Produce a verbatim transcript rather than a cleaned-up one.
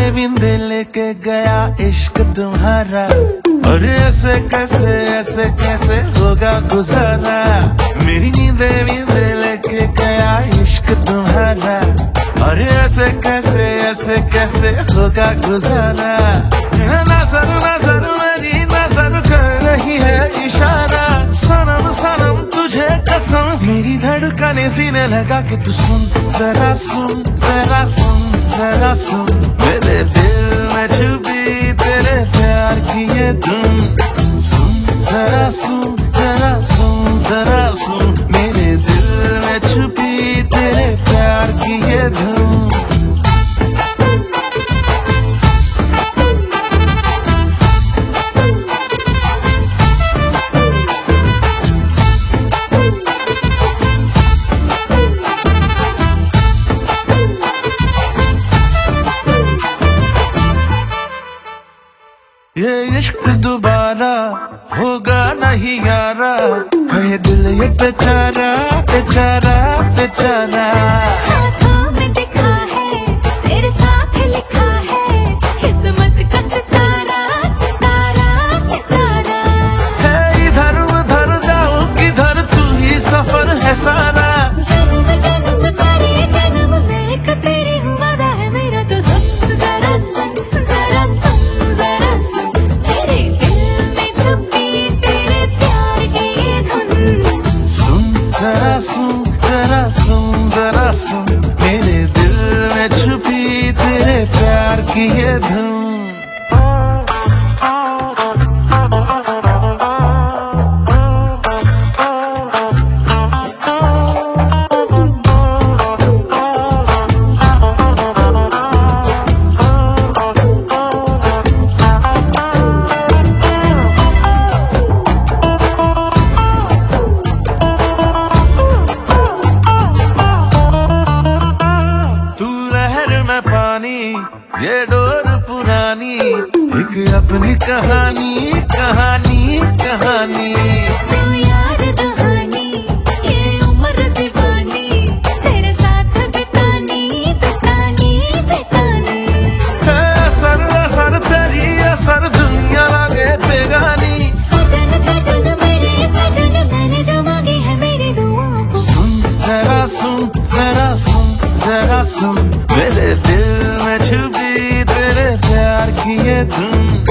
बिंदे लेके गया इश्क तुम्हारा, और ऐसे कैसे ऐसे कैसे होगा गुजारा। मेरी नींदे बिंदे लेके गया इश्क तुम्हारा, और ऐसे कैसे ऐसे कैसे होगा गुजारा। नजर नजर मेरी नजर कर रही है इशारा, सनम सनम तुझे कसम मेरी धड़कने सीने लगा के तू सुन जरा सुन जरा सुन जरा सुन, मेरे दिल में छुपी तेरे प्यार की ये धुन। सुन जरा सुन जरा सुन जरा सुन, मेरे दिल में छुपी तेरे प्यार की ये धुन। ये इश्क दोबारा होगा नहीं यारा, है दिल ये बेचारा बेचारा बेचारा। हाथों में दिखा है तेरे साथ लिखा है, किस्मत का सितारा सितारा सितारा। है इधर उधर जाओ किधर तू ही सफर है सारा। जन्म जन्म सारे जन्म मैं का तेरे हूँ वादा है मेरा, तो सुन जरा सुन जरा सुन जरा सुन, तेरे दिल में छुपी तेरे प्यार की ये धुन। सुन जरा सुन जरा सुन जरा सुन, मेरे दिल में छुपी तेरे प्यार की ये धुन। पानी ये डोर पुरानी, एक अपनी कहानी कहानी कहानी। तू यार दहानी ये उम्र दीवानी, तेरे साथ बितानी बितानी बितानी। है असर असर तेरी असर दुनिया लागे बेगानी। सजन सजन मेरे सजन मैंने जो मांगी है मेरी दुआओं को। सुन जरा सुन जरा सुन जरा सुन, मेरे दिल में छुपी तेरे प्यार की ये धुन।